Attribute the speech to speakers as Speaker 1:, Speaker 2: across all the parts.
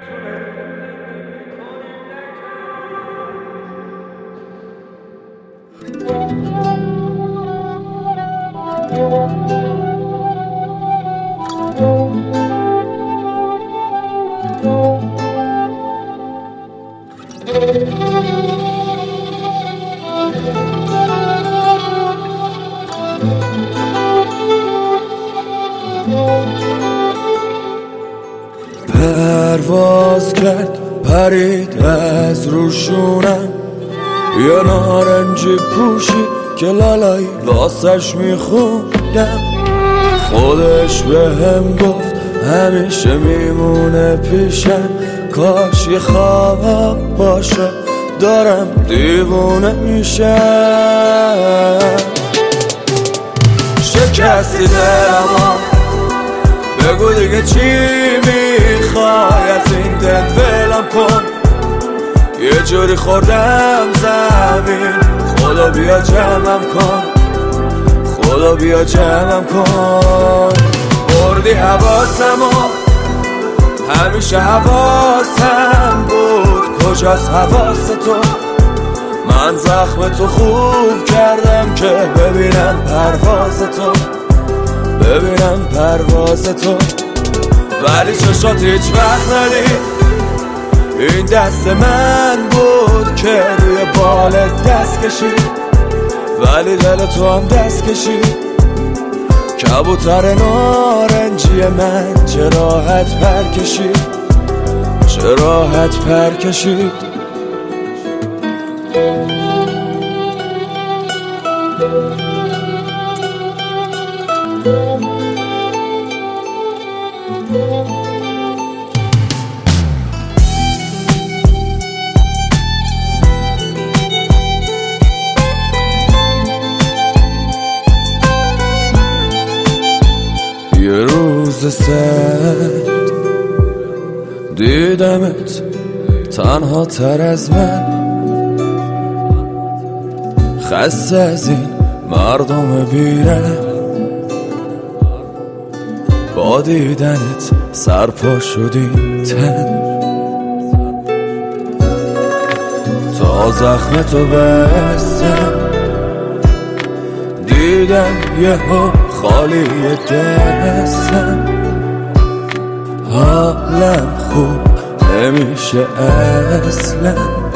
Speaker 1: پرواز کرد پرید از روشونم، یه نارنجی پوشی که لالایی واسش میخوندم. خودش به هم گفت همیشه میمونه پیشم، کاش یه خواب باشه دارم دیوونه میشم. شکستی دلمو بگو دیگه چی میخوای، از این دل ولم کن. یه جوری خوردم زمین، خدا بیا جمعم کن، خدا بیا جمعم کن. بردی حواسمو، همیشه حواسم بود، کجاست حواس تو؟ من زخم تو خوب کردم که ببینم پرواز تو، ببینم پرواز تو. ولی چشات هیچ وقت ندید، این دست من بود که روی بالت دست کشید، ولی دل تو هم دست کشید. کبوتر نارنجی من چه راحت پر کشید، چه راحت پر کشید. یه روز سرد دیدمت تنها تر از من، خسته از این مردم بیرم. با دیدنت سرپا شدی تن، تا زخم تو بستم دیدم یهو خالی دستم. حالم خوب نمیشه اصلا،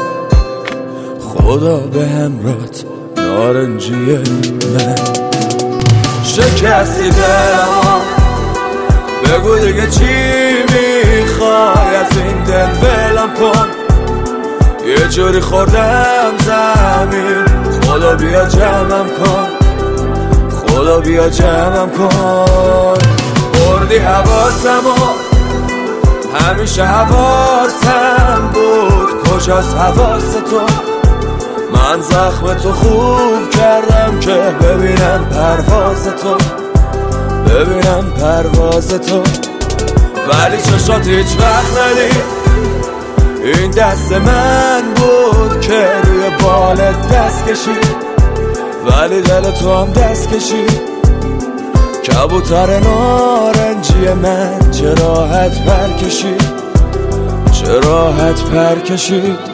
Speaker 1: خدا به همراهت نارنجی من. شکستی دلمو بگو دیگه چی میخوای، از این دل ولم کن. یه جوری خوردم زمین، خدا بیا جمعم کن، خدا بیا جمعم کن. بردی حواسمو، همیشه حواسم بود، کجاست حواس تو؟ من زخم تو خوب کردم که ببینم پرواز تو، ببینم پرواز تو. ولی چشات هیچ وقت ندید، این دست من بود که روی بالت دست کشید، ولی دل تو هم دست کشید. کبوتر نارنجی من چه راحت پر کشید، چه راحت پر کشید.